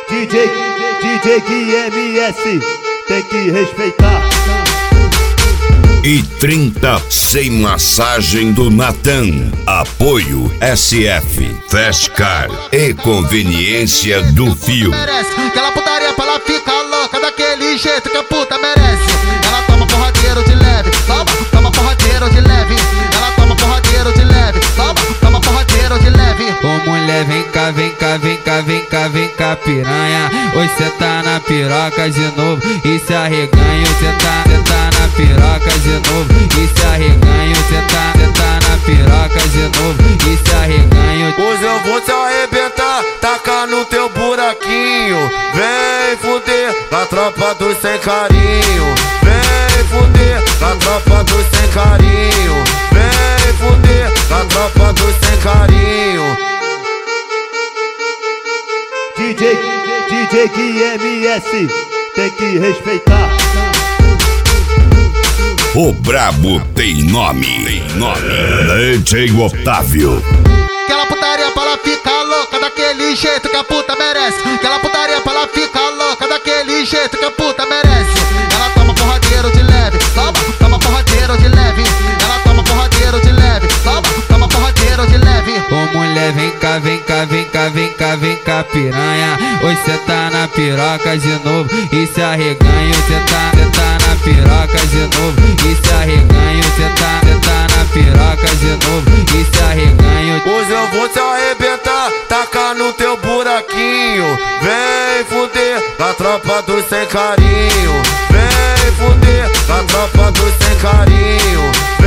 DJ QMS, tem que respeitar. E 30 sem massagem do Natan. Apoio SF, Fast Car e conveniência do fio. Merece aquela putaria pra ela ficar louca daquele jeito que a puta merece. Ela toma porradeiro de leve, toma porradeiro de leve. Ela toma porradeiro de leve, toma porradeiro de leve. Ô mulher, vem cá, vem cá, vem cá, vem cá, vem cá, piranha. Hoje cê tá na piroca de novo e se arreganha. Cê tá na piroca de novo e se arreganha. Cê tá na piroca de novo e se arreganha. Hoje eu vou te arrebentar, tacar no teu buraquinho. Vem fuder na tropa dos sem carinho. Vem fuder na tropa dos sem carinho. Vem fuder na tropa dos sem carinho. DJ QMS, tem que respeitar. O brabo tem nome. DJ Otávio. Aquela putaria pra ela ficar louca daquele jeito que a puta merece. Aquela putaria pra ela ficar louca daquele jeito que a puta merece. Ela toma porradeiro de leve, toma porradeiro de leve. Ela toma porradeiro de leve, toma porradeiro de leve. Ô mulher, vem cá, vem cá, vem cá, vem cá, vem cá, piranha. Hoje cê tá na piroca de novo e se arreganha. Cê tá na piroca de novo e se arreganha. Cê tá na piroca de novo e se arreganha. Hoje eu vou te arrebentar, tacar no teu buraquinho. Vem fuder na tropa dos sem carinho. Vem fuder na tropa dos sem carinho.